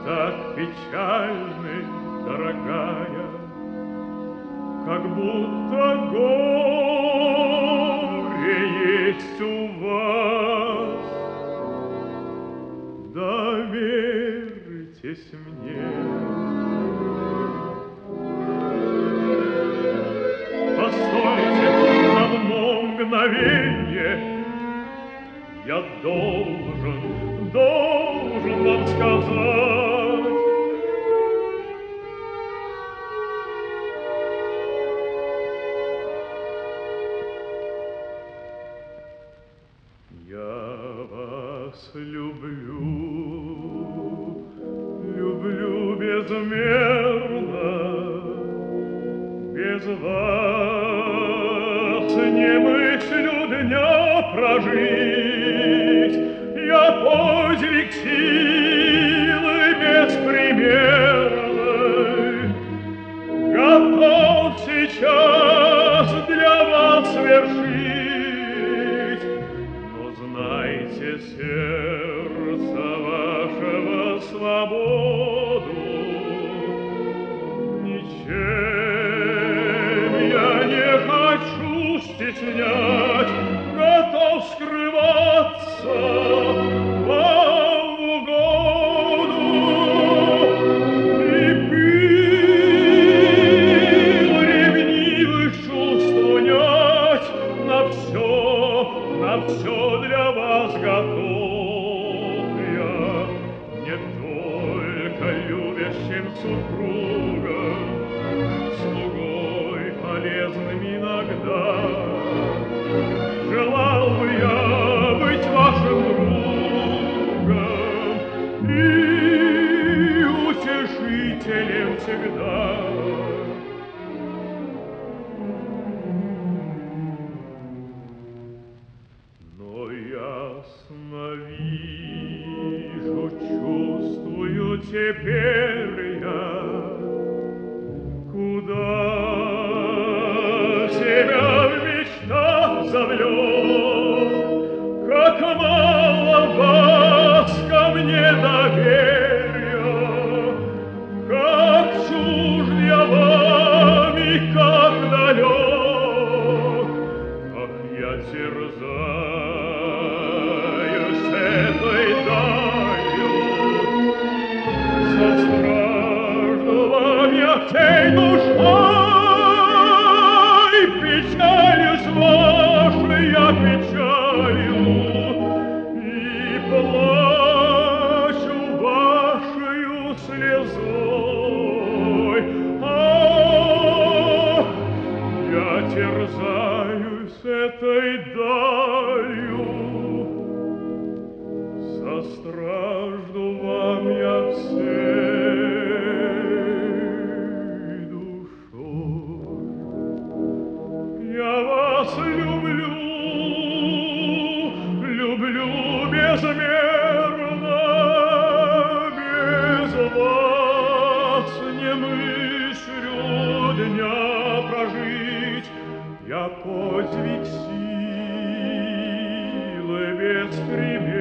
так печальны, дорогая, как будто горе есть у вас. Доверьтесь мне. Постойте на мгновенье, я должен вам сказать. Я вас люблю, люблю безмерно, без вас не мыслю дня прожить. Я подвиг силы беспримерной готов сейчас для вас свершить. Но знайте, сердца вашего свободу ничем я не хочу стеснять, готов скрываться вам в угоду. И пыл ревнивых чувств унять, на все для вас готов я, не только любящим супругом, слугой полезным иногда. Желал бы я быть вашим другом и утешителем всегда. Но ясно вижу, чувствую теперь я, куда себя в мечтах завлек, как мало вас ко мне доверия, как чужд я вам и как далек. Ах, я терзаюсь этой далью, состражду вам я всей душой, печалюсь вашей я печалью и плачу вашею слезой. Ах, я терзаюсь этой далью, состражду вам я всей душой. Я вас люблю, люблю безмерно, без вас не мыслю дня прожить. Я подвиг силы беспримерной